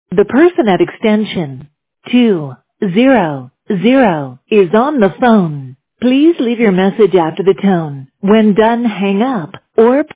The person at extension 200 is on the phone. Please leave your message after the tone. When done, hang up or